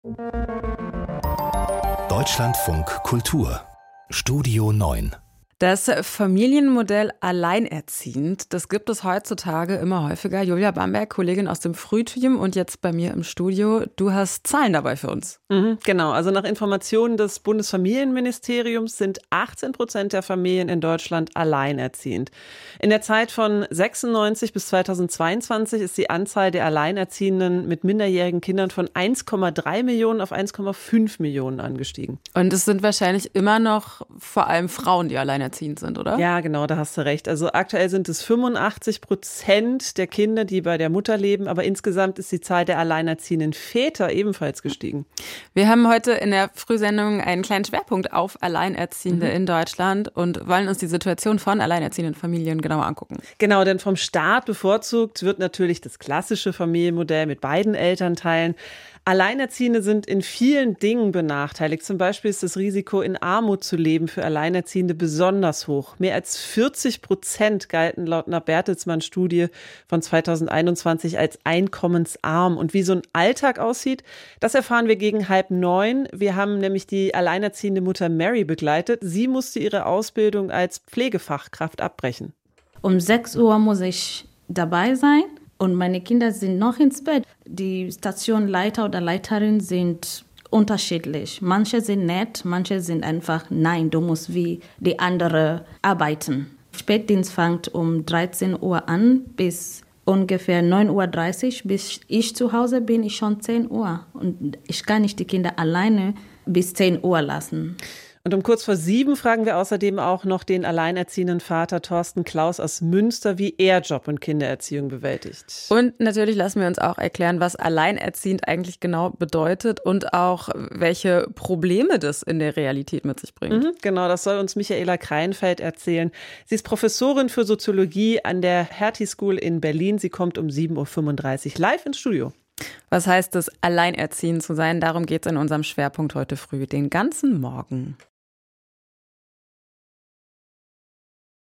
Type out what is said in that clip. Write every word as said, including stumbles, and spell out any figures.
Deutschlandfunk Kultur Studio neun. Das Familienmodell alleinerziehend, das gibt es heutzutage immer häufiger. Julia Bamberg, Kollegin aus dem Frühteam und jetzt bei mir im Studio. Du hast Zahlen dabei für uns. Mhm, genau, also nach Informationen des Bundesfamilienministeriums sind achtzehn Prozent der Familien in Deutschland alleinerziehend. In der Zeit von sechsundneunzig bis zweitausendzweiundzwanzig ist die Anzahl der Alleinerziehenden mit minderjährigen Kindern von eins Komma drei Millionen auf eins Komma fünf Millionen angestiegen. Und es sind wahrscheinlich immer noch vor allem Frauen, die alleinerziehend sind, oder? Ja, genau, da hast du recht. Also aktuell sind es fünfundachtzig Prozent der Kinder, die bei der Mutter leben, aber insgesamt ist die Zahl der alleinerziehenden Väter ebenfalls gestiegen. Wir haben heute in der Frühsendung einen kleinen Schwerpunkt auf Alleinerziehende mhm. in Deutschland und wollen uns die Situation von alleinerziehenden Familien genauer angucken. Genau, denn vom Staat bevorzugt wird natürlich das klassische Familienmodell mit beiden Elternteilen. Alleinerziehende sind in vielen Dingen benachteiligt. Zum Beispiel ist das Risiko, in Armut zu leben, für Alleinerziehende besonders hoch. Mehr als vierzig Prozent galten laut einer Bertelsmann-Studie von zweitausendeinundzwanzig als einkommensarm. Und wie so ein Alltag aussieht, das erfahren wir gegen halb neun. Wir haben nämlich die alleinerziehende Mutter Mary begleitet. Sie musste ihre Ausbildung als Pflegefachkraft abbrechen. Um sechs Uhr muss ich dabei sein. Und meine Kinder sind noch ins Bett. Die Stationleiter oder Leiterin sind unterschiedlich. Manche sind nett, manche sind einfach, nein, du musst wie die andere arbeiten. Spätdienst fängt um dreizehn Uhr an bis ungefähr neun Uhr dreißig. Bis ich zu Hause bin, ist schon zehn Uhr. Und ich kann nicht die Kinder alleine bis zehn Uhr lassen. Und um kurz vor sieben fragen wir außerdem auch noch den alleinerziehenden Vater Thorsten Klaus aus Münster, wie er Job und Kindererziehung bewältigt. Und natürlich lassen wir uns auch erklären, was alleinerziehend eigentlich genau bedeutet und auch welche Probleme das in der Realität mit sich bringt. Mhm, genau, das soll uns Michaela Kreinfeld erzählen. Sie ist Professorin für Soziologie an der Hertie School in Berlin. Sie kommt um sieben Uhr fünfunddreißig live ins Studio. Was heißt es, alleinerziehend zu sein? Darum geht es in unserem Schwerpunkt heute früh, den ganzen Morgen.